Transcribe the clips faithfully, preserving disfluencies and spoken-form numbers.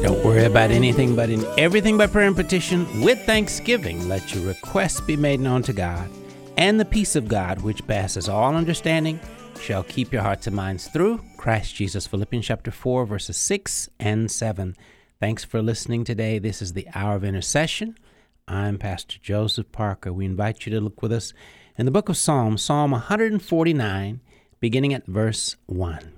Don't worry about anything, but in everything by prayer and petition, with thanksgiving, let your requests be made known to God. And the peace of God, which passes all understanding, shall keep your hearts and minds through Christ Jesus. Philippians chapter four, verses six and seven. Thanks for listening today. This is the Hour of Intercession. I'm Pastor Joseph Parker. We invite you to look with us in the book of Psalms, Psalm one forty-nine, beginning at verse one.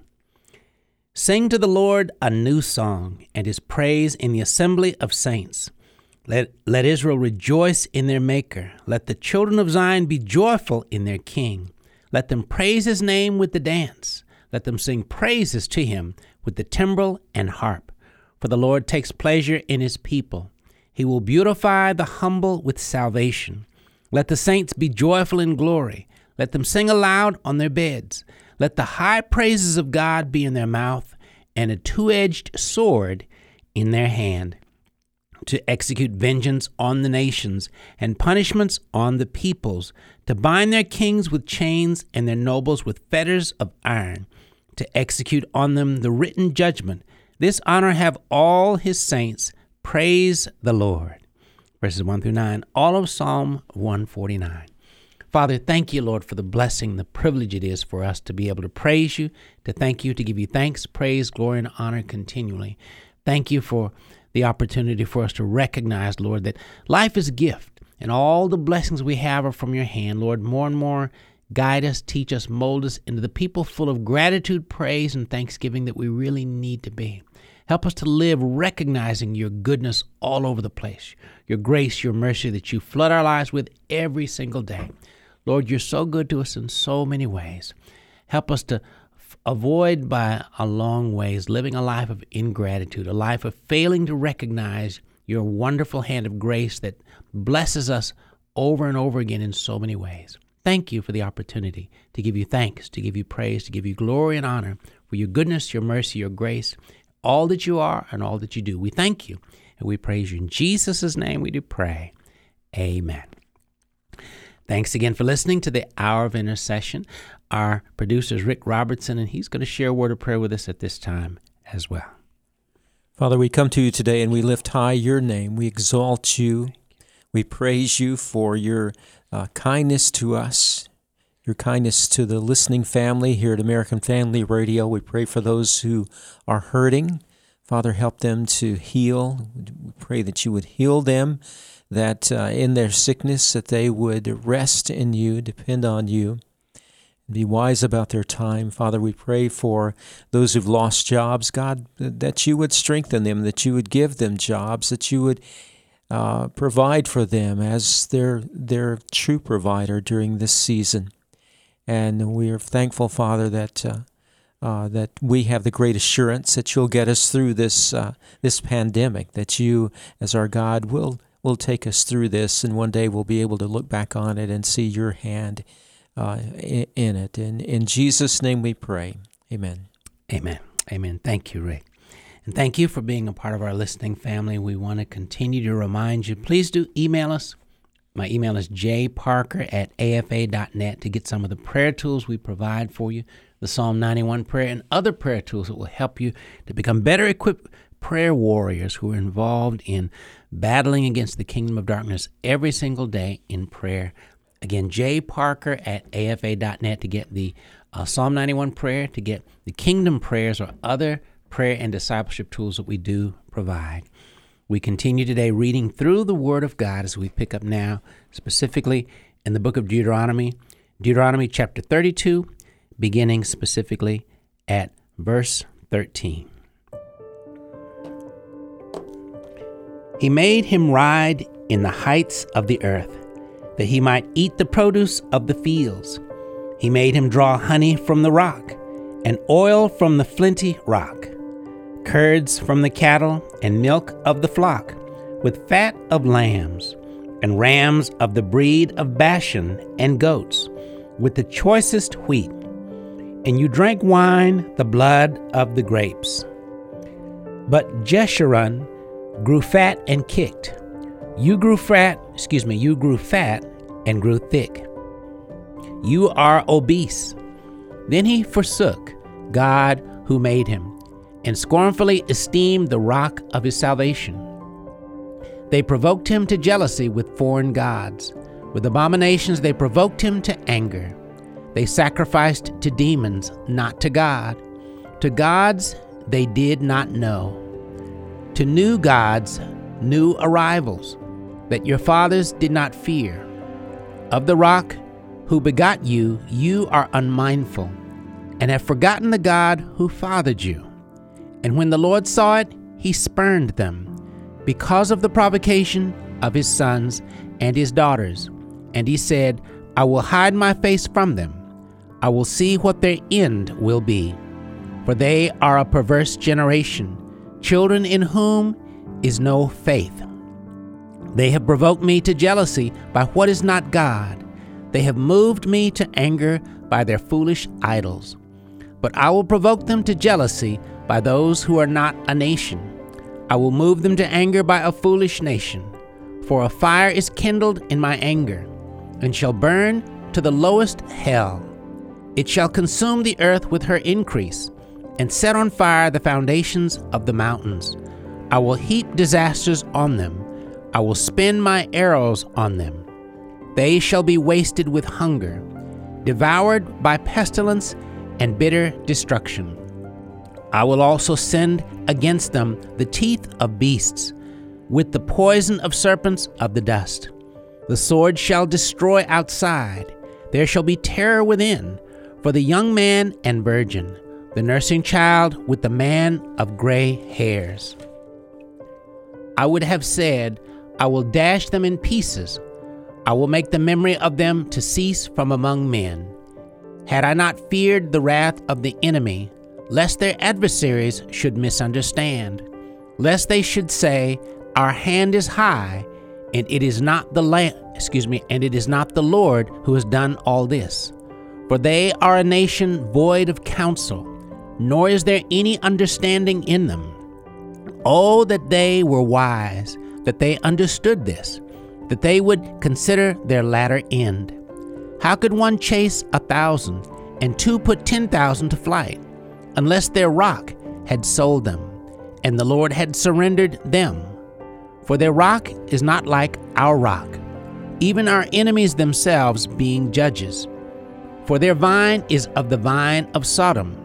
Sing to the Lord a new song, and his praise in the assembly of saints. Let, let Israel rejoice in their Maker. Let the children of Zion be joyful in their King. Let them praise his name with the dance. Let them sing praises to him with the timbrel and harp. For the Lord takes pleasure in his people. He will beautify the humble with salvation. Let the saints be joyful in glory. Let them sing aloud on their beds. Let the high praises of God be in their mouth, and a two-edged sword in their hand, to execute vengeance on the nations and punishments on the peoples, to bind their kings with chains and their nobles with fetters of iron, to execute on them the written judgment. This honor have all his saints. Praise the Lord. Verses one through nine, all of Psalm one forty-nine. Father, thank you, Lord, for the blessing, the privilege it is for us to be able to praise you, to thank you, to give you thanks, praise, glory, and honor continually. Thank you for the opportunity for us to recognize, Lord, that life is a gift, and all the blessings we have are from your hand. Lord, more and more guide us, teach us, mold us into the people full of gratitude, praise, and thanksgiving that we really need to be. Help us to live recognizing your goodness all over the place, your grace, your mercy that you flood our lives with every single day. Lord, you're so good to us in so many ways. Help us to f- avoid by a long ways living a life of ingratitude, a life of failing to recognize your wonderful hand of grace that blesses us over and over again in so many ways. Thank you for the opportunity to give you thanks, to give you praise, to give you glory and honor for your goodness, your mercy, your grace, all that you are and all that you do. We thank you and we praise you. In Jesus' name we do pray. Amen. Thanks again for listening to the Hour of Intercession. Our producer is Rick Robertson, and he's going to share a word of prayer with us at this time as well. Father, we come to you today and we lift high your name. We exalt you. We praise you for your uh, kindness to us, your kindness to the listening family here at American Family Radio. We pray for those who are hurting. Father, help them to heal. We pray that you would heal them, that uh, in their sickness that they would rest in you, depend on you, and be wise about their time. Father, we pray for those who've lost jobs, God, that you would strengthen them, that you would give them jobs, that you would uh, provide for them as their, their true provider during this season. And we are thankful, Father, that uh, uh, that we have the great assurance that you'll get us through this uh, this pandemic, that you, as our God, will will take us through this, and one day we'll be able to look back on it and see your hand uh, in, in it. And in Jesus' name we pray. Amen. Amen. Amen. Thank you, Rick. And thank you for being a part of our listening family. We want to continue to remind you, please do email us. My email is j parker at a f a dot net to get some of the prayer tools we provide for you, the Psalm ninety-one prayer and other prayer tools that will help you to become better equipped prayer warriors who are involved in battling against the kingdom of darkness every single day in prayer. Again, j parker at a f a dot net to get the uh, Psalm ninety-one prayer, to get the kingdom prayers or other prayer and discipleship tools that we do provide. We continue today reading through the Word of God as we pick up now, specifically in the book of Deuteronomy, Deuteronomy chapter thirty-two, beginning specifically at verse thirteen. He made him ride in the heights of the earth, that he might eat the produce of the fields. He made him draw honey from the rock, and oil from the flinty rock, curds from the cattle, and milk of the flock, with fat of lambs, and rams of the breed of Bashan, and goats, with the choicest wheat. And you drank wine, the blood of the grapes. But Jeshurun grew fat and kicked. You grew fat, excuse me, you grew fat and grew thick. You are obese. Then he forsook God who made him, and scornfully esteemed the rock of his salvation. They provoked him to jealousy with foreign gods. With abominations they provoked him to anger. They sacrificed to demons, not to God. To gods they did not know. To new gods, new arrivals, that your fathers did not fear. Of the rock who begot you, you are unmindful, and have forgotten the God who fathered you. And when the Lord saw it, he spurned them, because of the provocation of his sons and his daughters. And he said, I will hide my face from them. I will see what their end will be. For they are a perverse generation, children in whom is no faith. They have provoked me to jealousy by what is not God. They have moved me to anger by their foolish idols. But I will provoke them to jealousy by those who are not a nation. I will move them to anger by a foolish nation. For a fire is kindled in my anger, and shall burn to the lowest hell. It shall consume the earth with her increase, and set on fire the foundations of the mountains. I will heap disasters on them. I will spin my arrows on them. They shall be wasted with hunger, devoured by pestilence and bitter destruction. I will also send against them the teeth of beasts, with the poison of serpents of the dust. The sword shall destroy outside. There shall be terror within, for the young man and virgin, the nursing child with the man of gray hairs. I would have said, I will dash them in pieces. I will make the memory of them to cease from among men. Had I not feared the wrath of the enemy, lest their adversaries should misunderstand, lest they should say, our hand is high, and it is not the la- excuse me, and it is not the Lord who has done all this. For they are a nation void of counsel, nor is there any understanding in them. Oh, that they were wise, that they understood this, that they would consider their latter end. How could one chase a thousand, and two put ten thousand to flight, unless their rock had sold them, and the Lord had surrendered them? For their rock is not like our rock, even our enemies themselves being judges. For their vine is of the vine of Sodom,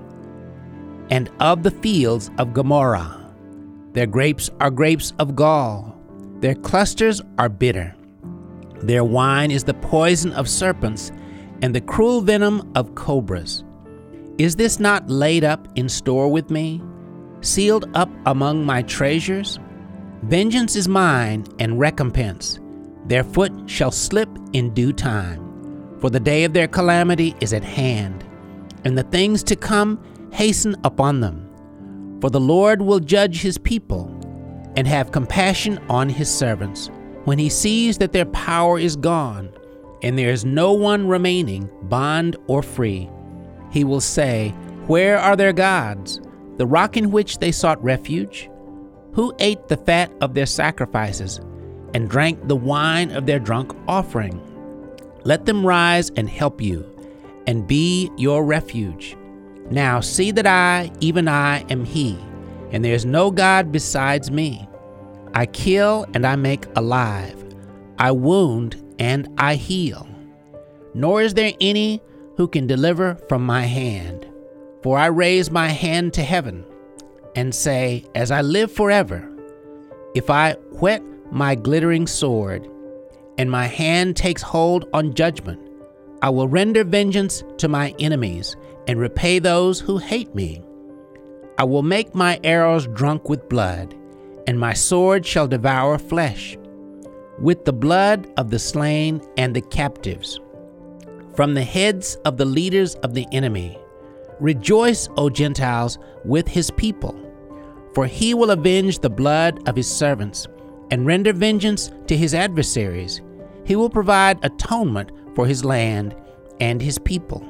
and of the fields of Gomorrah. Their grapes are grapes of gall, their clusters are bitter. Their wine is the poison of serpents, and the cruel venom of cobras. Is this not laid up in store with me, sealed up among my treasures? Vengeance is mine, and recompense. Their foot shall slip in due time. For the day of their calamity is at hand, and the things to come hasten upon them. For the Lord will judge his people, and have compassion on his servants, when he sees that their power is gone, and there is no one remaining, bond or free. He will say, where are their gods, the rock in which they sought refuge? Who ate the fat of their sacrifices, and drank the wine of their drunk offering? Let them rise and help you, and be your refuge. Now see that I, even I, am he, and there is no God besides me. I kill and I make alive. I wound and I heal. Nor is there any who can deliver from my hand. For I raise my hand to heaven, and say, as I live forever, if I whet my glittering sword, and my hand takes hold on judgment, I will render vengeance to my enemies, and repay those who hate me. I will make my arrows drunk with blood, and my sword shall devour flesh, with the blood of the slain and the captives, from the heads of the leaders of the enemy. Rejoice, O Gentiles, with his people, for he will avenge the blood of his servants, and render vengeance to his adversaries. He will provide atonement for his land and his people.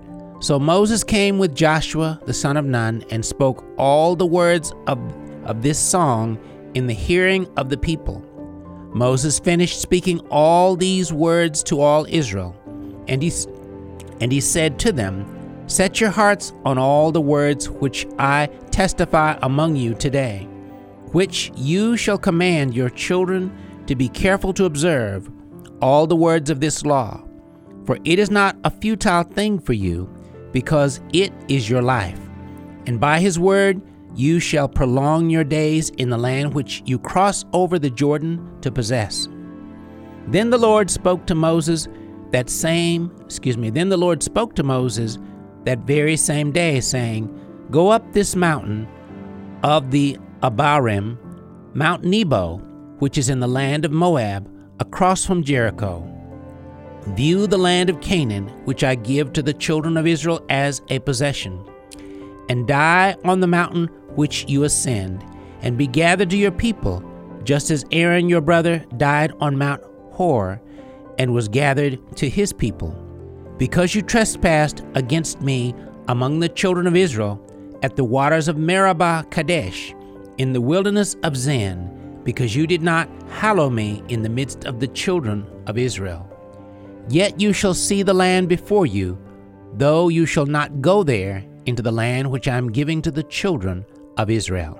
So Moses came with Joshua the son of Nun, and spoke all the words of, of this song in the hearing of the people. Moses finished speaking all these words to all Israel, and he, and he said to them, set your hearts on all the words which I testify among you today, which you shall command your children to be careful to observe all the words of this law. For it is not a futile thing for you, because it is your life. And by his word you shall prolong your days in the land which you cross over the Jordan to possess. Then the Lord spoke to Moses that same, excuse me, then the Lord spoke to Moses that very same day, saying, Go up this mountain of the Abarim, Mount Nebo, which is in the land of Moab, across from Jericho. View the land of Canaan, which I give to the children of Israel as a possession, and die on the mountain which you ascend, and be gathered to your people, just as Aaron your brother died on Mount Hor, and was gathered to his people. Because you trespassed against me among the children of Israel at the waters of Meribah Kadesh, in the wilderness of Zin, because you did not hallow me in the midst of the children of Israel. Yet you shall see the land before you, though you shall not go there into the land which I am giving to the children of Israel.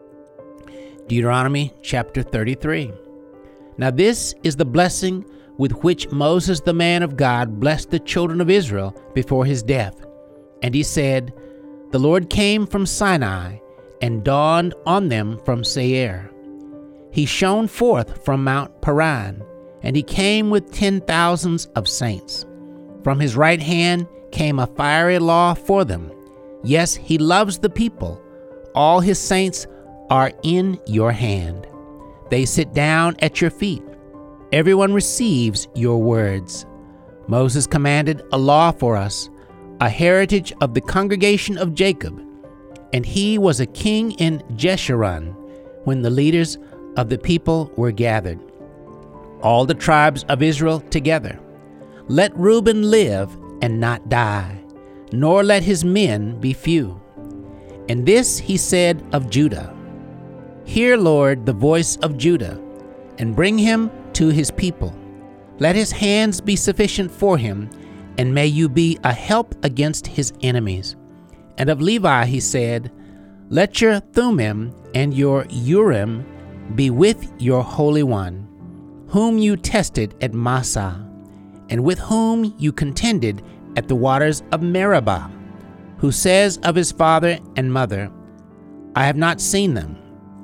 Deuteronomy chapter thirty-three. Now this is the blessing with which Moses the man of God blessed the children of Israel before his death. And he said, The Lord came from Sinai and dawned on them from Seir. He shone forth from Mount Paran, and he came with ten thousands of saints. From his right hand came a fiery law for them. Yes, he loves the people. All his saints are in your hand. They sit down at your feet. Everyone receives your words. Moses commanded a law for us, a heritage of the congregation of Jacob. And he was a king in Jeshurun when the leaders of the people were gathered, all the tribes of Israel together. Let Reuben live and not die, nor let his men be few. And this he said of Judah, Hear, Lord, the voice of Judah, and bring him to his people. Let his hands be sufficient for him, and may you be a help against his enemies. And of Levi he said, Let your Thummim and your Urim be with your Holy One, whom you tested at Massah, and with whom you contended at the waters of Meribah, who says of his father and mother, I have not seen them.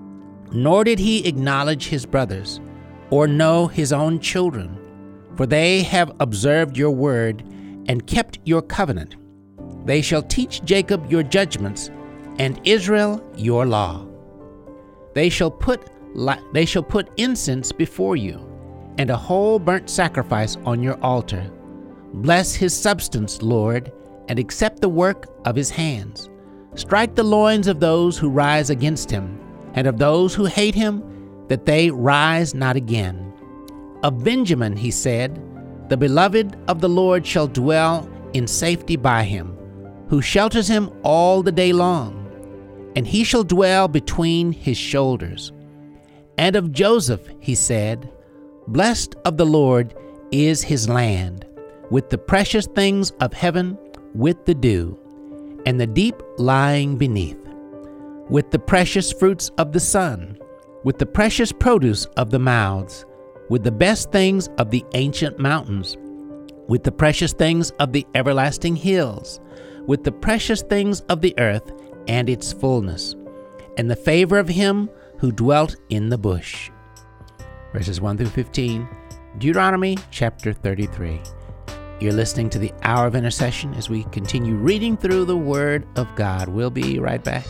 Nor did he acknowledge his brothers, or know his own children, for they have observed your word and kept your covenant. They shall teach Jacob your judgments, and Israel your law. They shall put they shall put incense before you, and a whole burnt sacrifice on your altar. Bless his substance, Lord, and accept the work of his hands. Strike the loins of those who rise against him, and of those who hate him, that they rise not again. Of Benjamin he said, The beloved of the Lord shall dwell in safety by him, who shelters him all the day long, and he shall dwell between his shoulders. And of Joseph he said, Blessed of the Lord is his land, with the precious things of heaven, with the dew, and the deep lying beneath, with the precious fruits of the sun, with the precious produce of the mouths, with the best things of the ancient mountains, with the precious things of the everlasting hills, with the precious things of the earth and its fullness, and the favor of him who dwelt in the bush. Verses one through fifteen, Deuteronomy chapter thirty-three. You're listening to the Hour of Intercession as we continue reading through the Word of God. We'll be right back.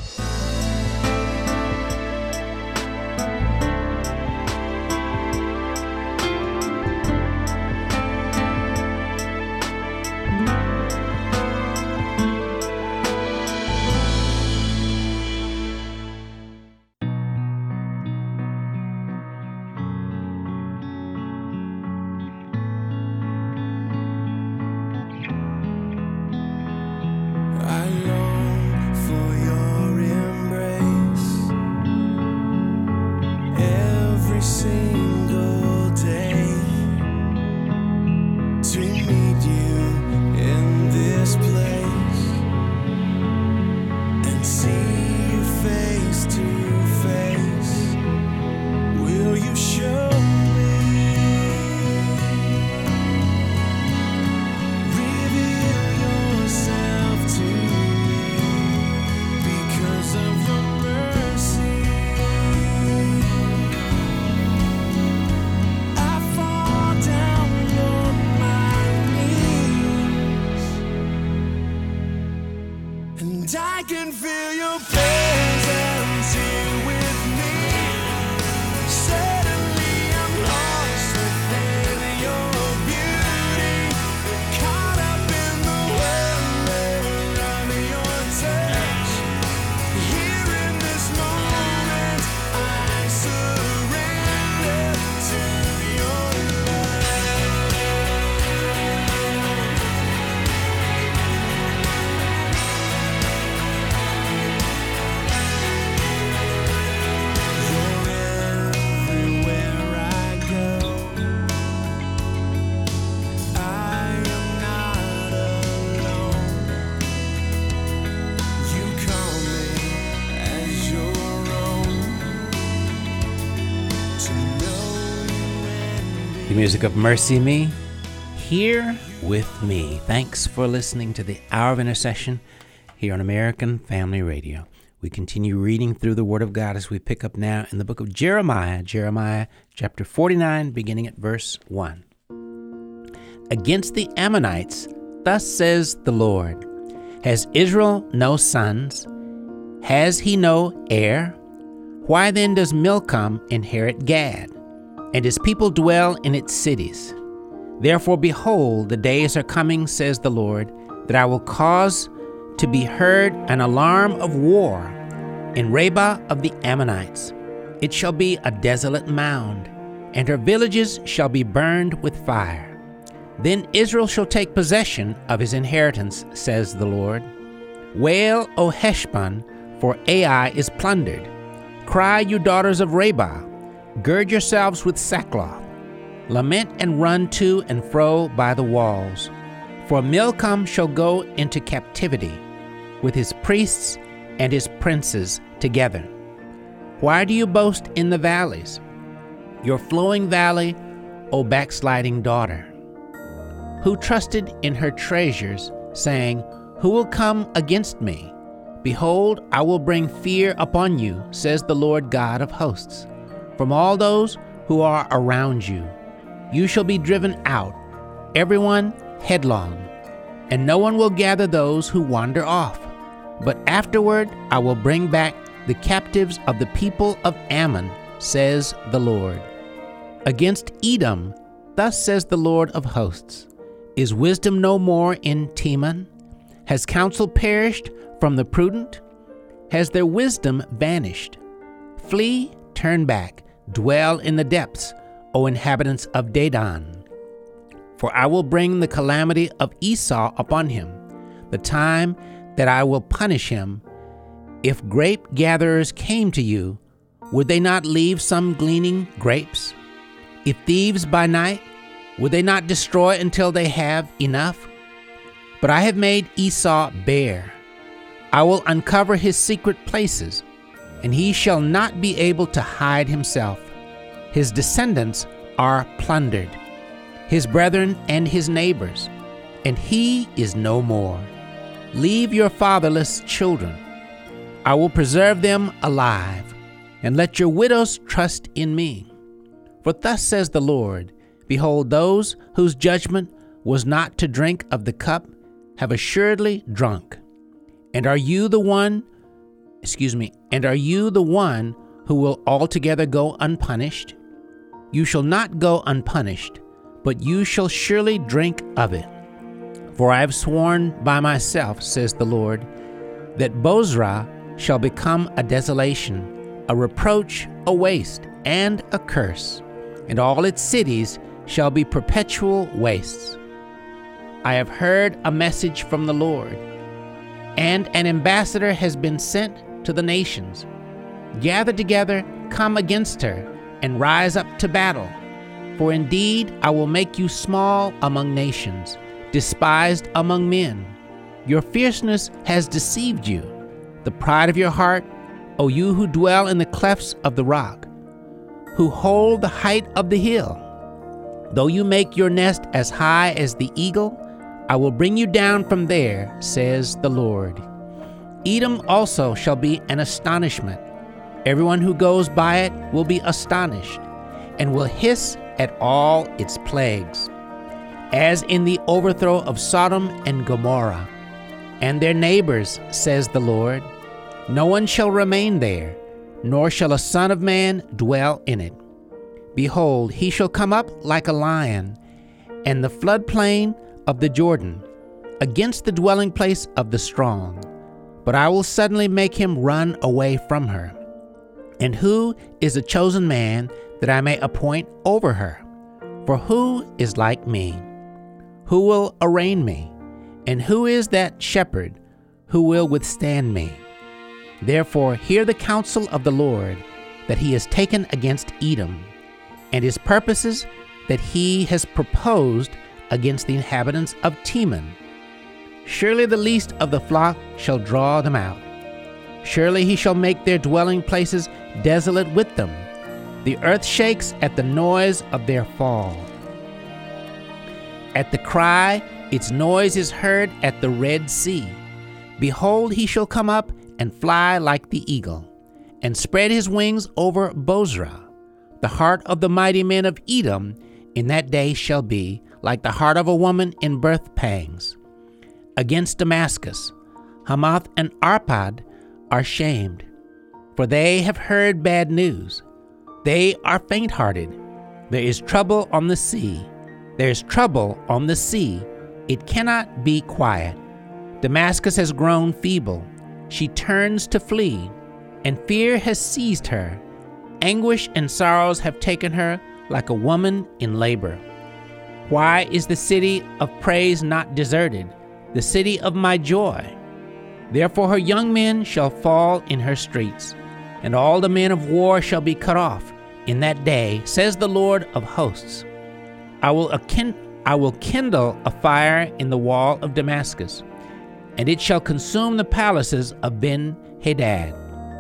I long for your The music of Mercy Me, Here With Me. Thanks for listening to the Hour of Intercession here on American Family Radio. We continue reading through the Word of God as we pick up now in the book of Jeremiah, Jeremiah chapter forty-nine, beginning at verse one. Against the Ammonites, thus says the Lord, has Israel no sons? Has he no heir? Why then does Milcom inherit Gad, and his people dwell in its cities? Therefore, behold, the days are coming, says the Lord, that I will cause to be heard an alarm of war in Rabbah of the Ammonites. It shall be a desolate mound, and her villages shall be burned with fire. Then Israel shall take possession of his inheritance, says the Lord. Wail, O Heshbon, for Ai is plundered. Cry, you daughters of Rabbah, gird yourselves with sackcloth. Lament and run to and fro by the walls. For Milcom shall go into captivity, with his priests and his princes together. Why do you boast in the valleys, your flowing valley, O backsliding daughter? Who trusted in her treasures, saying, who will come against me? Behold, I will bring fear upon you, says the Lord God of hosts. From all those who are around you, you shall be driven out, everyone headlong, and no one will gather those who wander off. But afterward I will bring back the captives of the people of Ammon, says the Lord. Against Edom, thus says the Lord of hosts, is wisdom no more in Teman? Has counsel perished from the prudent? Has their wisdom vanished? Flee, turn back, dwell in the depths, O inhabitants of Dedan. For I will bring the calamity of Esau upon him, the time that I will punish him. If grape gatherers came to you, would they not leave some gleaning grapes? If thieves by night, would they not destroy until they have enough? But I have made Esau bare. I will uncover his secret places, and he shall not be able to hide himself. His descendants are plundered, his brethren and his neighbors, and he is no more. Leave your fatherless children. I will preserve them alive, and let your widows trust in me. For thus says the Lord, behold, those whose judgment was not to drink of the cup have assuredly drunk. And are you the one, excuse me, and are you the one who will altogether go unpunished? You shall not go unpunished, but you shall surely drink of it. For I have sworn by myself, says the Lord, that Bozrah shall become a desolation, a reproach, a waste, and a curse, and all its cities shall be perpetual wastes. I have heard a message from the Lord, and an ambassador has been sent to the nations. Gather together, come against her, and rise up to battle. For indeed I will make you small among nations, despised among men. Your fierceness has deceived you, the pride of your heart, O you who dwell in the clefts of the rock, who hold the height of the hill. Though you make your nest as high as the eagle, I will bring you down from there, says the Lord. Edom also shall be an astonishment. Everyone who goes by it will be astonished, and will hiss at all its plagues, as in the overthrow of Sodom and Gomorrah, and their neighbors, says the Lord. No one shall remain there, nor shall a son of man dwell in it. Behold, he shall come up like a lion, and the floodplain of the Jordan, against the dwelling place of the strong. But I will suddenly make him run away from her. And who is a chosen man that I may appoint over her? For who is like me? Who will arraign me? And who is that shepherd who will withstand me? Therefore hear the counsel of the Lord that he has taken against Edom, and his purposes that he has proposed against the inhabitants of Teman. Surely the least of the flock shall draw them out. Surely he shall make their dwelling places desolate with them. The earth shakes at the noise of their fall. At the cry, its noise is heard at the Red Sea. Behold, he shall come up and fly like the eagle, and spread his wings over Bozrah. The heart of the mighty men of Edom in that day shall be like the heart of a woman in birth pangs. Against Damascus, Hamath and Arpad are shamed, for they have heard bad news. They are faint-hearted. There is trouble on the sea. There is trouble on the sea. It cannot be quiet. Damascus has grown feeble. She turns to flee, and fear has seized her. Anguish and sorrows have taken her like a woman in labor. Why is the city of praise not deserted, the city of my joy? Therefore her young men shall fall in her streets, and all the men of war shall be cut off in that day, says the Lord of hosts. I will, akin- I will kindle a fire in the wall of Damascus, and it shall consume the palaces of Ben-Hadad.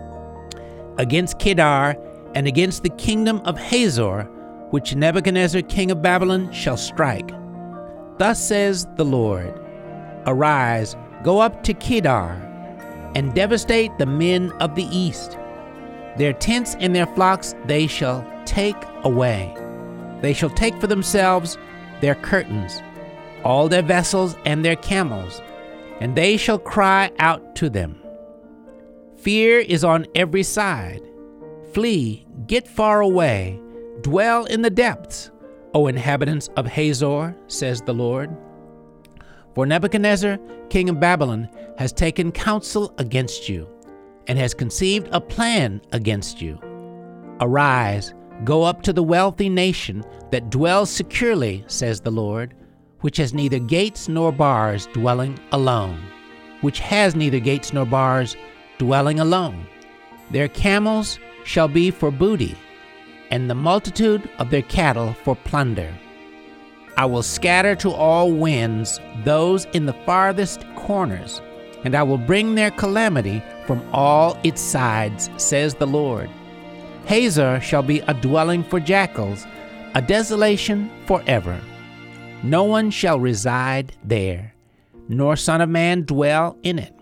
Against Kedar and against the kingdom of Hazor, which Nebuchadnezzar king of Babylon shall strike. Thus says the Lord, Arise, go up to Kedar, and devastate the men of the east. Their tents and their flocks they shall take away. They shall take for themselves their curtains, all their vessels and their camels, and they shall cry out to them. Fear is on every side. Flee, get far away, dwell in the depths, O inhabitants of Hazor, says the Lord. For Nebuchadnezzar, king of Babylon, has taken counsel against you, and has conceived a plan against you. Arise, go up to the wealthy nation that dwells securely, says the Lord, which has neither gates nor bars, dwelling alone, which has neither gates nor bars, dwelling alone. Their camels shall be for booty, and the multitude of their cattle for plunder. I will scatter to all winds those in the farthest corners, and I will bring their calamity from all its sides, says the Lord. Hazor shall be a dwelling for jackals, a desolation forever. No one shall reside there, nor son of man dwell in it.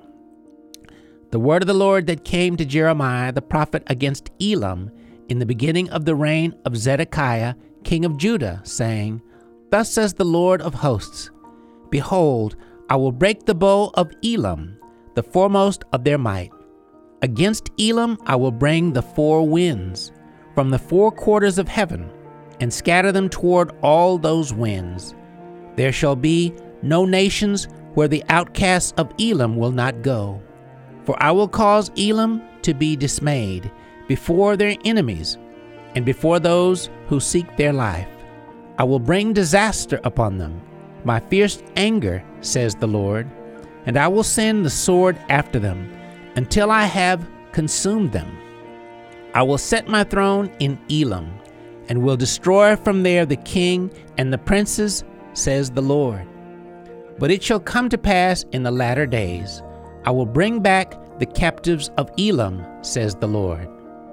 The word of the Lord that came to Jeremiah the prophet against Elam in the beginning of the reign of Zedekiah, king of Judah, saying, Thus says the Lord of hosts, Behold, I will break the bow of Elam, the foremost of their might. Against Elam I will bring the four winds from the four quarters of heaven, and scatter them toward all those winds. There shall be no nations where the outcasts of Elam will not go. For I will cause Elam to be dismayed before their enemies, and before those who seek their life. I will bring disaster upon them, my fierce anger, says the Lord, and I will send the sword after them, until I have consumed them. I will set my throne in Elam, and will destroy from there the king and the princes, says the Lord. But it shall come to pass in the latter days, I will bring back the captives of Elam, says the Lord.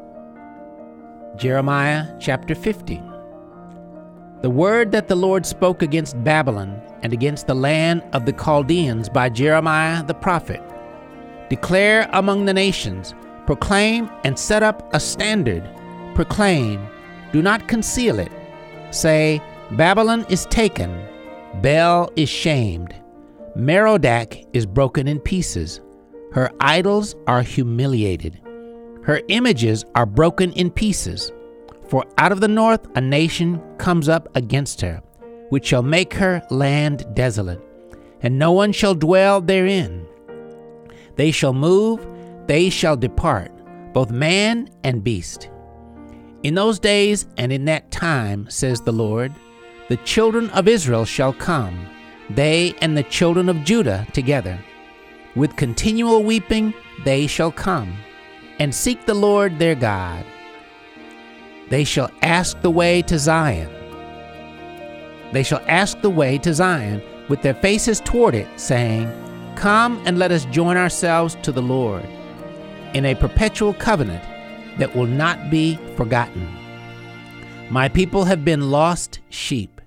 Jeremiah chapter fifty. The word that the Lord spoke against Babylon and against the land of the Chaldeans by Jeremiah the prophet. Declare among the nations, proclaim and set up a standard. Proclaim, do not conceal it. Say, Babylon is taken, Bel is shamed, Merodach is broken in pieces. Her idols are humiliated. Her images are broken in pieces. For out of the north a nation comes up against her, which shall make her land desolate, and no one shall dwell therein. They shall move, they shall depart, both man and beast. In those days and in that time, says the Lord, the children of Israel shall come, they and the children of Judah together. With continual weeping they shall come, and seek the Lord their God. They shall ask the way to Zion. They shall ask the way to Zion with their faces toward it, saying, Come and let us join ourselves to the Lord in a perpetual covenant that will not be forgotten. My people have been lost sheep.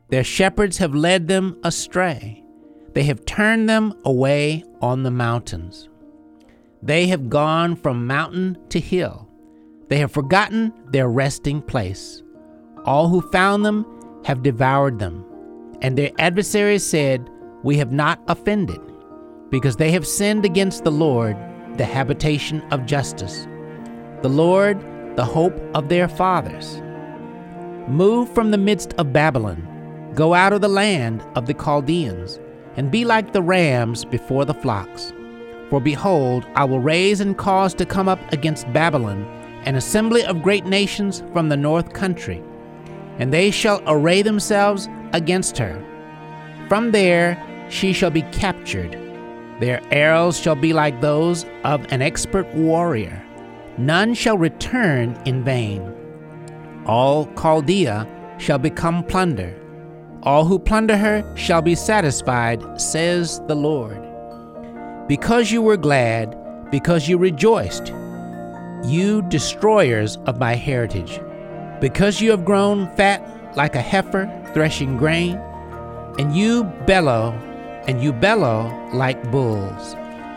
Their shepherds have led them astray. They have turned them away on the mountains. They have gone from mountain to hill. They have forgotten their resting place. All who found them have devoured them, and their adversaries said, "We have not offended," because they have sinned against the Lord, the habitation of justice, the Lord, the hope of their fathers. Move from the midst of Babylon, go out of the land of the Chaldeans, and be like the rams before the flocks. For behold, I will raise and cause to come up against Babylon an assembly of great nations from the north country, and they shall array themselves against her. From there she shall be captured. Their arrows shall be like those of an expert warrior. None shall return in vain. All Chaldea shall become plunder. All who plunder her shall be satisfied, says the Lord. Because you were glad, because you rejoiced, you destroyers of my heritage, because you have grown fat like a heifer threshing grain, and you bellow, and you bellow like bulls.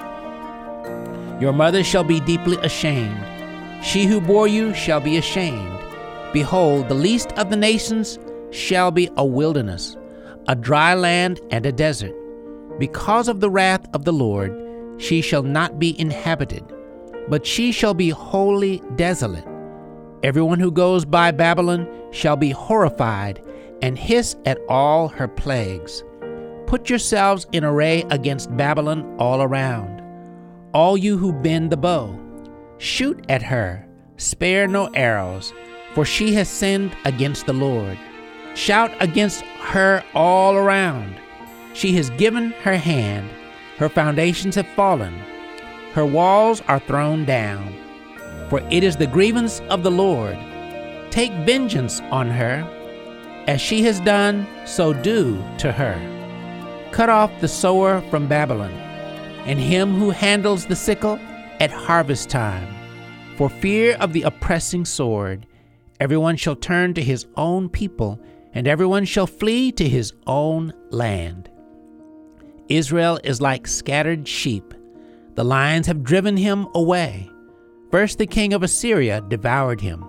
Your mother shall be deeply ashamed. She who bore you shall be ashamed. Behold, the least of the nations shall be a wilderness, a dry land and a desert. Because of the wrath of the Lord, she shall not be inhabited, but she shall be wholly desolate. Everyone who goes by Babylon shall be horrified and hiss at all her plagues. Put yourselves in array against Babylon all around. All you who bend the bow, shoot at her, spare no arrows, for she has sinned against the Lord. Shout against her all around. She has given her hand. Her foundations have fallen. Her walls are thrown down. For it is the grievance of the Lord. Take vengeance on her. As she has done, so do to her. Cut off the sower from Babylon, and him who handles the sickle at harvest time. For fear of the oppressing sword, everyone shall turn to his own people, and everyone shall flee to his own land. Israel is like scattered sheep. The lions have driven him away. First the king of Assyria devoured him.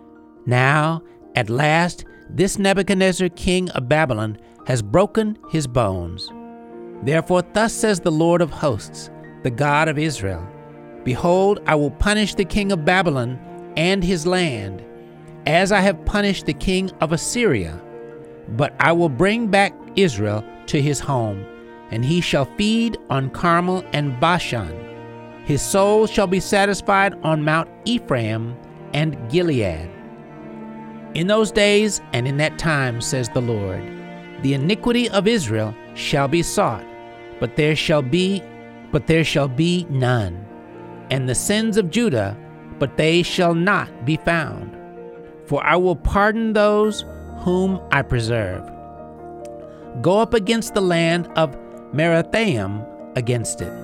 Now, at last, this Nebuchadnezzar, king of Babylon, has broken his bones. Therefore thus says the Lord of hosts, the God of Israel, Behold, I will punish the king of Babylon and his land, as I have punished the king of Assyria. But I will bring back Israel to his home, and he shall feed on Carmel and Bashan. His soul shall be satisfied on Mount Ephraim and Gilead. In those days and in that time, says the Lord, the iniquity of Israel shall be sought, but there shall be, but there shall be none, and the sins of Judah, but they shall not be found. For I will pardon those whom I preserve. Go up against the land of Merathaim, against it,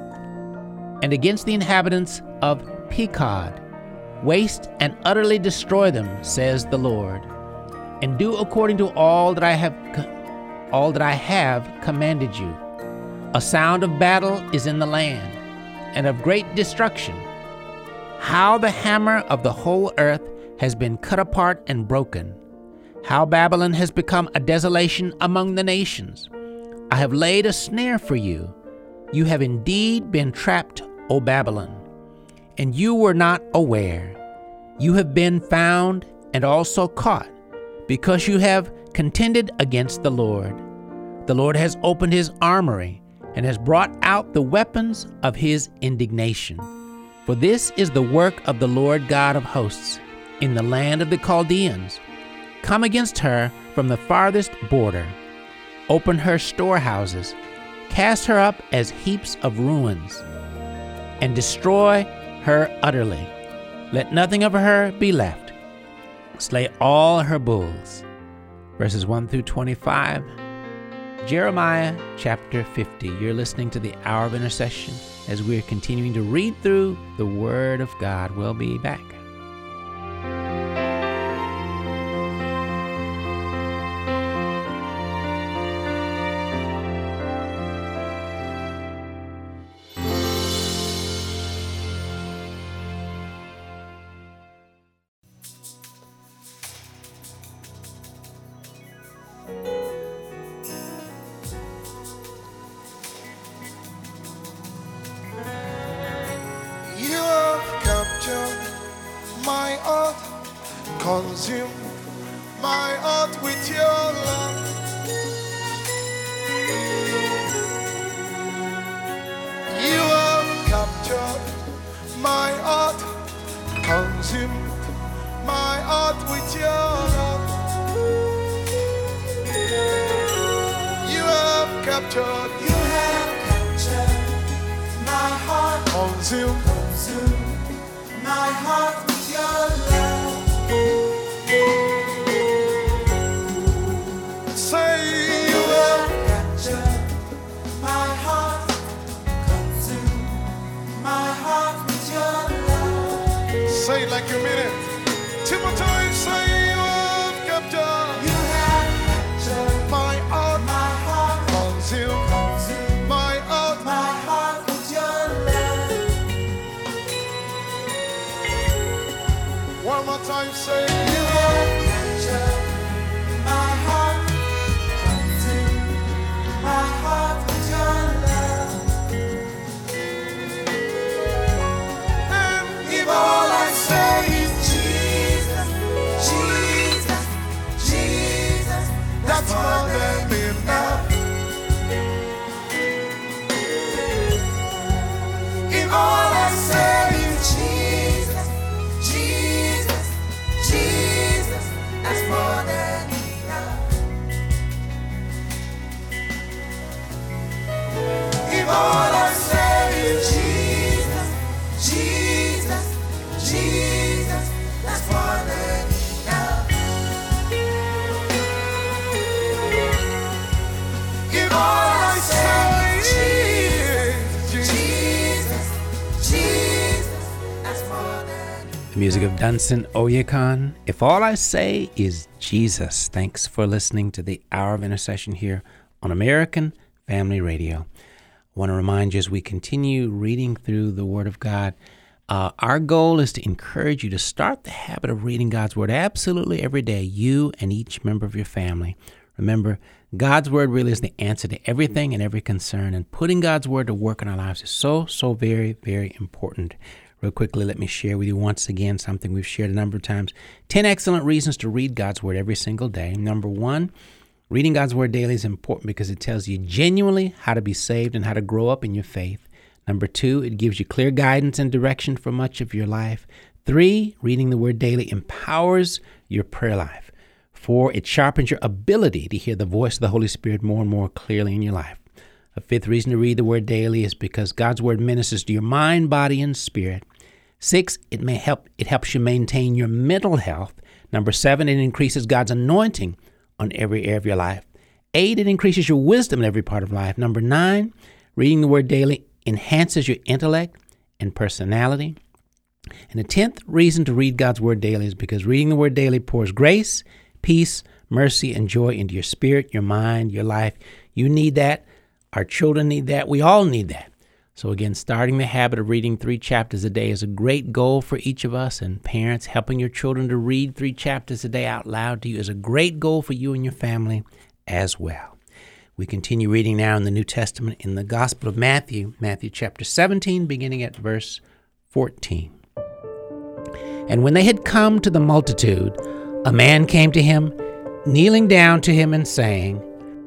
and against the inhabitants of Pekod. Waste and utterly destroy them, says the Lord, and do according to all that I have all that I have commanded you. A sound of battle is in the land, and of great destruction. How the hammer of the whole earth has been cut apart and broken. How Babylon has become a desolation among the nations. I have laid a snare for you. You have indeed been trapped, O Babylon, and you were not aware. You have been found and also caught, because you have contended against the Lord. The Lord has opened his armory and has brought out the weapons of his indignation. For this is the work of the Lord God of hosts in the land of the Chaldeans. Come against her from the farthest border. Open her storehouses. Cast her up as heaps of ruins, and destroy her utterly. Let nothing of her be left. Slay all her bulls. Verses one through twenty-five. Jeremiah chapter fifty. You're listening to the Hour of Intercession as we're continuing to read through the Word of God. We'll be back. heart, consume my heart with your love. You have captured my heart, consumed my heart with your love. You have captured, You have captured my heart, consumed, consumed my heart with your love. say you You have, have captured my heart, consumed my heart with your love. say it like you mean it. Timothy, say you have captured You have captured my heart, my heart, consumed consumed my heart. my heart with your love. One more time, say You have captured my heart, consumed my heart with your love. and If all I say is Jesus, Jesus, Jesus, that's more than enough. If all I say is Jesus, Jesus, Jesus, that's more than enough. If all I say is Jesus, Jesus, Jesus, that's more than enough. If all I say is Jesus, Jesus, that's more than The music of Dunson Oyekon. If all I say is Jesus. Thanks for listening to the Hour of Intercession here on American Family Radio. I want to remind you as we continue reading through the Word of God, uh, our goal is to encourage you to start the habit of reading God's Word absolutely every day, you and each member of your family. Remember, God's Word really is the answer to everything and every concern, and putting God's Word to work in our lives is so, so very, very important. Real quickly, let me share with you once again something we've shared a number of times. ten excellent reasons to read God's Word every single day. Number one, reading God's Word daily is important because it tells you genuinely how to be saved and how to grow up in your faith. Number two, it gives you clear guidance and direction for much of your life. Three, reading the Word daily empowers your prayer life. Four, it sharpens your ability to hear the voice of the Holy Spirit more and more clearly in your life. A fifth reason to read the Word daily is because God's Word ministers to your mind, body, and spirit. Six, it may help. It helps you maintain your mental health. Number seven, it increases God's anointing on every area of your life. Eight, it increases your wisdom in every part of life. Number nine, reading the Word daily enhances your intellect and personality. And the tenth reason to read God's Word daily is because reading the Word daily pours grace, peace, mercy, and joy into your spirit, your mind, your life. You need that. Our children need that. We all need that. So again, starting the habit of reading three chapters a day is a great goal for each of us, and parents, helping your children to read three chapters a day out loud to you is a great goal for you and your family as well. We continue reading now in the New Testament in the Gospel of Matthew, Matthew chapter seventeen, beginning at verse fourteen. And when they had come to the multitude, a man came to him, kneeling down to him and saying,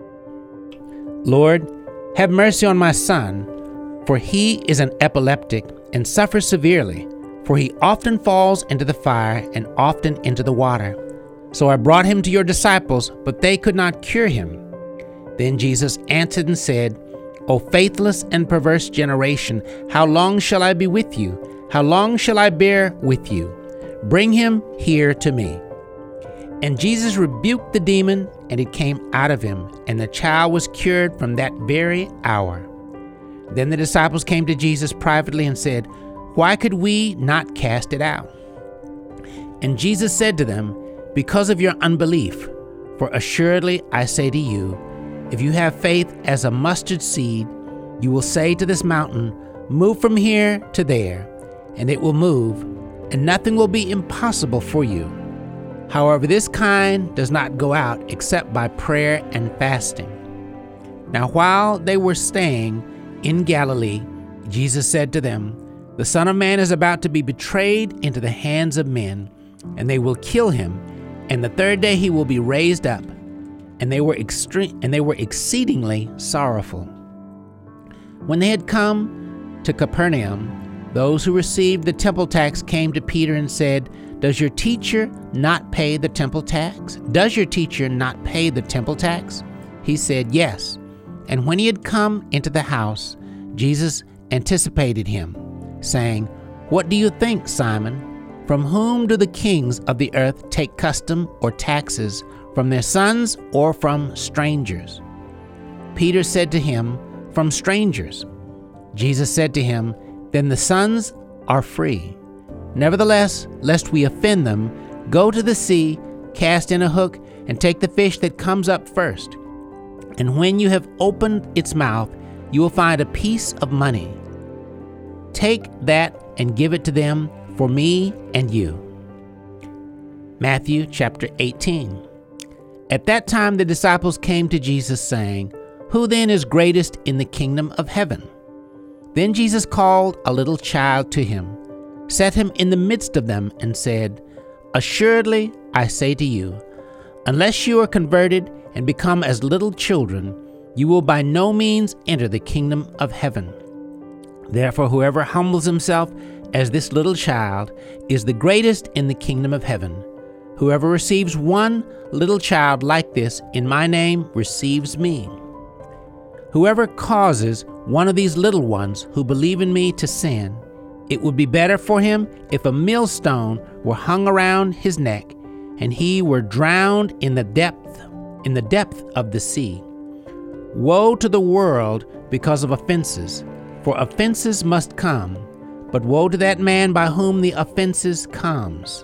Lord, have mercy on my son, for he is an epileptic and suffers severely, for he often falls into the fire and often into the water. So I brought him to your disciples, but they could not cure him. Then Jesus answered and said, O faithless and perverse generation, how long shall I be with you? How long shall I bear with you? Bring him here to me. And Jesus rebuked the demon, and it came out of him, and the child was cured from that very hour. Then the disciples came to Jesus privately and said, Why could we not cast it out? And Jesus said to them, Because of your unbelief. For assuredly I say to you, if you have faith as a mustard seed, you will say to this mountain, Move from here to there, and it will move, and nothing will be impossible for you. However, this kind does not go out except by prayer and fasting. Now while they were staying in Galilee, Jesus said to them, The Son of Man is about to be betrayed into the hands of men, and they will kill him, and the third day he will be raised up. And they were extreme, and they were exceedingly sorrowful. When they had come to Capernaum, those who received the temple tax came to Peter and said, Does your teacher not pay the temple tax? Does your teacher not pay the temple tax? He said, Yes. And when he had come into the house, Jesus anticipated him, saying, What do you think, Simon? From whom do the kings of the earth take custom or taxes, from their sons or from strangers? Peter said to him, From strangers. Jesus said to him, Then the sons are free. Nevertheless, lest we offend them, go to the sea, cast in a hook, and take the fish that comes up first. And when you have opened its mouth, you will find a piece of money. Take that and give it to them for me and you. Matthew chapter eighteen. At that time the disciples came to Jesus, saying, Who then is greatest in the kingdom of heaven? Then Jesus called a little child to him, set him in the midst of them, and said, Assuredly I say to you, unless you are converted and become as little children, you will by no means enter the kingdom of heaven. Therefore whoever humbles himself as this little child is the greatest in the kingdom of heaven. Whoever receives one little child like this in my name receives me. Whoever causes one of these little ones who believe in me to sin, it would be better for him if a millstone were hung around his neck and he were drowned in the depth in the depth of the sea. Woe to the world because of offenses, for offenses must come, but woe to that man by whom the offenses comes.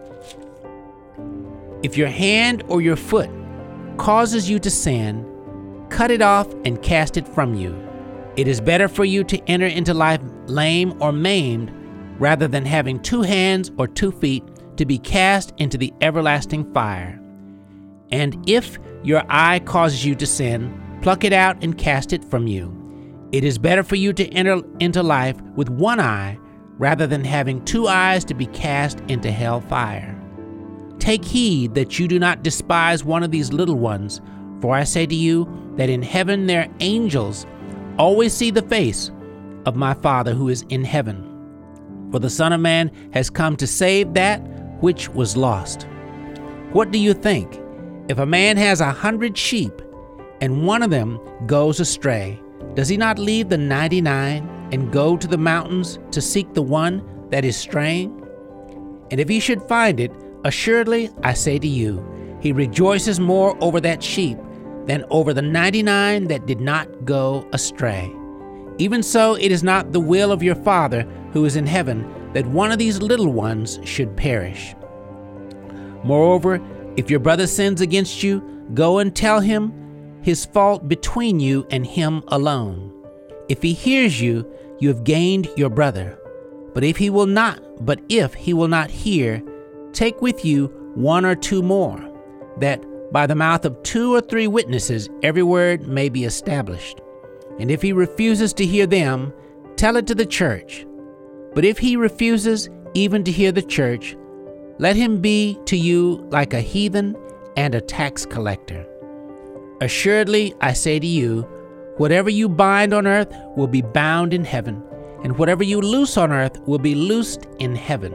If your hand or your foot causes you to sin, cut it off and cast it from you. It is better for you to enter into life lame or maimed, rather than having two hands or two feet to be cast into the everlasting fire. And if your eye causes you to sin, pluck it out and cast it from you. It is better for you to enter into life with one eye, rather than having two eyes to be cast into hell fire. Take heed that you do not despise one of these little ones, for I say to you that in heaven their angels always see the face of my Father who is in heaven. For the Son of Man has come to save that which was lost. What do you think? If a man has a hundred sheep, and one of them goes astray, does he not leave the ninety-nine and go to the mountains to seek the one that is straying? And if he should find it, assuredly I say to you, he rejoices more over that sheep than over the ninety-nine that did not go astray. Even so, it is not the will of your Father who is in heaven that one of these little ones should perish. Moreover, if your brother sins against you, go and tell him his fault between you and him alone. If he hears you, you have gained your brother. But if he will not, but if he will not hear, take with you one or two more, that by the mouth of two or three witnesses every word may be established. And if he refuses to hear them, tell it to the church. But if he refuses even to hear the church, let him be to you like a heathen and a tax collector. Assuredly, I say to you, whatever you bind on earth will be bound in heaven, and whatever you loose on earth will be loosed in heaven.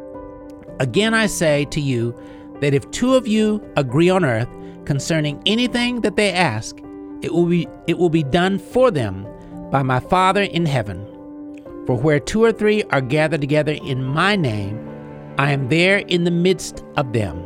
Again, I say to you that if two of you agree on earth concerning anything that they ask, it will be it will be done for them by my Father in heaven. For where two or three are gathered together in my name, I am there in the midst of them.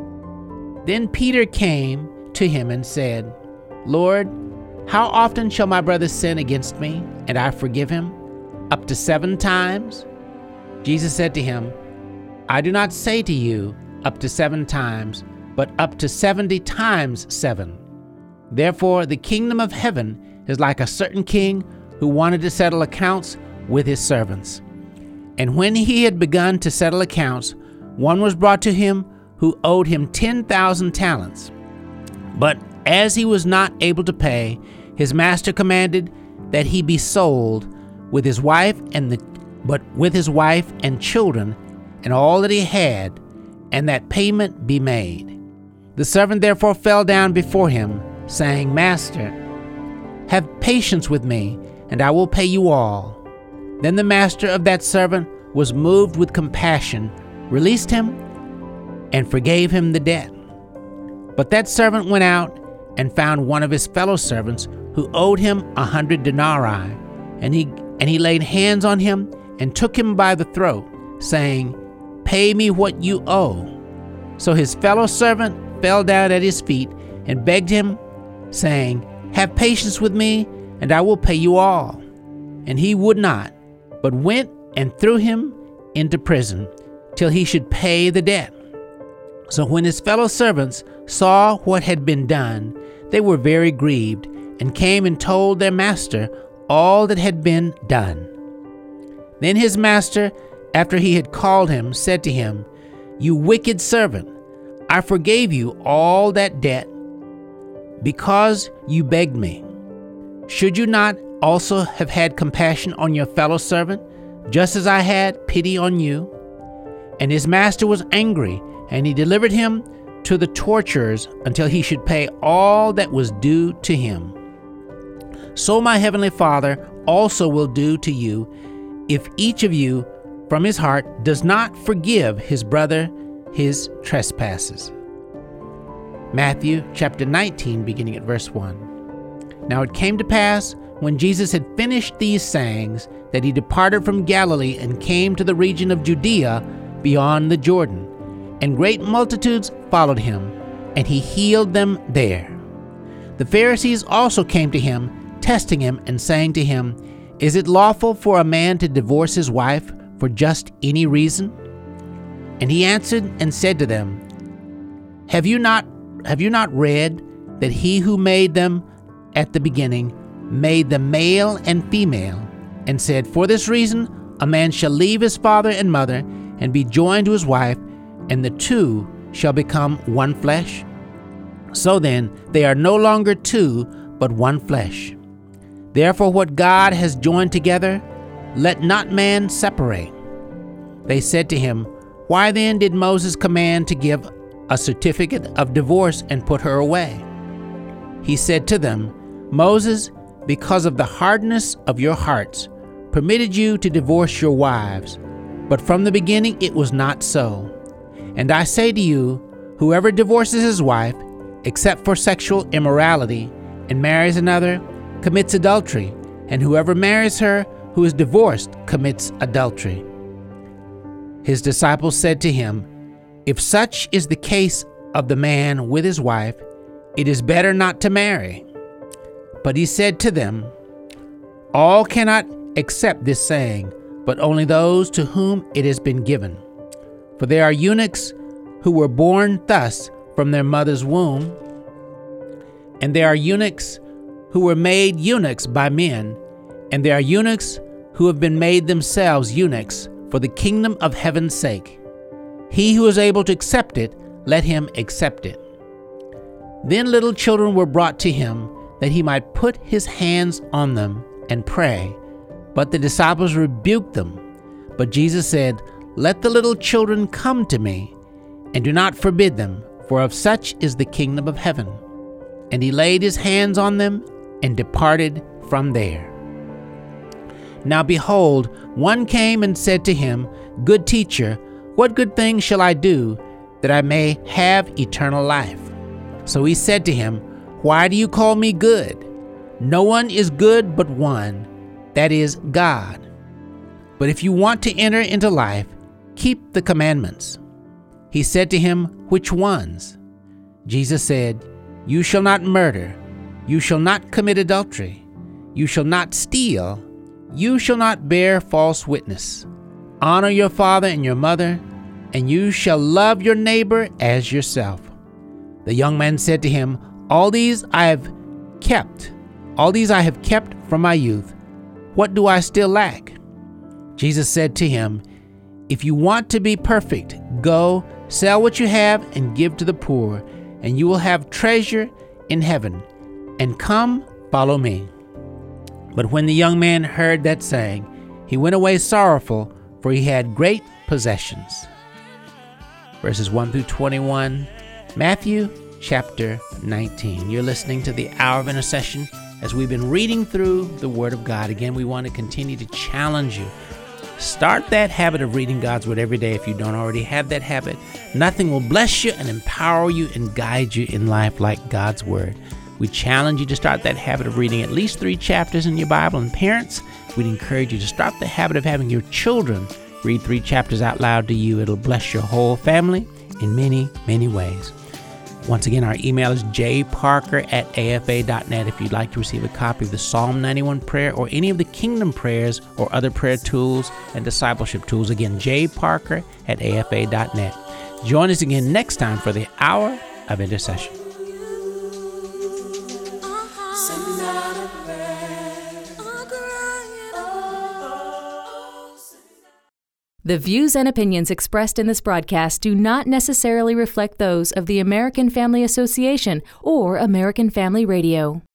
Then Peter came to him and said, Lord, how often shall my brother sin against me, and I forgive him? Up to seven times? Jesus said to him, I do not say to you up to seven times, but up to seventy times seven. Therefore the kingdom of heaven is like a certain king who wanted to settle accounts with his servants. And when he had begun to settle accounts, one was brought to him who owed him ten thousand talents. But as he was not able to pay, his master commanded that he be sold with his wife and the but with his wife and children and all that he had, and that payment be made. The servant therefore fell down before him, saying, Master, have patience with me, and I will pay you all. Then the master of that servant was moved with compassion, released him, and forgave him the debt. But that servant went out and found one of his fellow servants who owed him a hundred denarii, and he and he laid hands on him and took him by the throat, saying, Pay me what you owe. So his fellow servant fell down at his feet and begged him, saying, Have patience with me, and I will pay you all. And he would not, but went and threw him into prison till he should pay the debt. So when his fellow servants saw what had been done, they were very grieved, and came and told their master all that had been done. Then his master, after he had called him, said to him, You wicked servant, I forgave you all that debt because you begged me. Should you not also have had compassion on your fellow servant, just as I had pity on you? And his master was angry, and he delivered him to the torturers until he should pay all that was due to him. So my heavenly Father also will do to you if each of you from his heart does not forgive his brother his trespasses. Matthew chapter nineteen, beginning at verse one. Now it came to pass, when Jesus had finished these sayings, that he departed from Galilee and came to the region of Judea beyond the Jordan. And great multitudes followed him, and he healed them there. The Pharisees also came to him, testing him and saying to him, Is it lawful for a man to divorce his wife for just any reason? And he answered and said to them, Have you not have you not read that he who made them at the beginning made them male and female, and said, For this reason a man shall leave his father and mother and be joined to his wife, and the two shall become one flesh? So then they are no longer two, but one flesh. Therefore what God has joined together, let not man separate. They said to him, Why then did Moses command to give a certificate of divorce and put her away? He said to them, Moses, because of the hardness of your hearts, permitted you to divorce your wives, but from the beginning it was not so. And I say to you, whoever divorces his wife, except for sexual immorality, and marries another, commits adultery, and whoever marries her who is divorced commits adultery. His disciples said to him, If such is the case of the man with his wife, it is better not to marry. But he said to them, All cannot accept this saying, but only those to whom it has been given. For there are eunuchs who were born thus from their mother's womb, and there are eunuchs who were made eunuchs by men, and there are eunuchs who have been made themselves eunuchs for the kingdom of heaven's sake. He who is able to accept it, let him accept it. Then little children were brought to him, that he might put his hands on them and pray. But the disciples rebuked them. But Jesus said, Let the little children come to me, and do not forbid them, for of such is the kingdom of heaven. And he laid his hands on them and departed from there. Now behold, one came and said to him, Good teacher, what good thing shall I do, that I may have eternal life? So he said to him, Why do you call me good? No one is good but one, that is God. But if you want to enter into life, keep the commandments. He said to him, Which ones? Jesus said, You shall not murder, you shall not commit adultery, you shall not steal, you shall not bear false witness. Honor your father and your mother, and you shall love your neighbor as yourself. The young man said to him, All these I have kept, all these I have kept from my youth. What do I still lack? Jesus said to him, If you want to be perfect, go, sell what you have and give to the poor, and you will have treasure in heaven. And come, follow me. But when the young man heard that saying, he went away sorrowful, for he had great possessions. verses one through twenty-one. Matthew chapter nineteen. You're listening to the Hour of Intercession as we've been reading through the Word of God. Again, we want to continue to challenge you. Start that habit of reading God's Word every day if you don't already have that habit. Nothing will bless you and empower you and guide you in life like God's Word. We challenge you to start that habit of reading at least three chapters in your Bible. And parents, we'd encourage you to start the habit of having your children read three chapters out loud to you. It'll bless your whole family in many, many ways. Once again, our email is j parker at a f a dot net if you'd like to receive a copy of the Psalm ninety-one prayer or any of the Kingdom prayers or other prayer tools and discipleship tools. Again, j parker at a f a dot net. Join us again next time for the Hour of Intercession. The views and opinions expressed in this broadcast do not necessarily reflect those of the American Family Association or American Family Radio.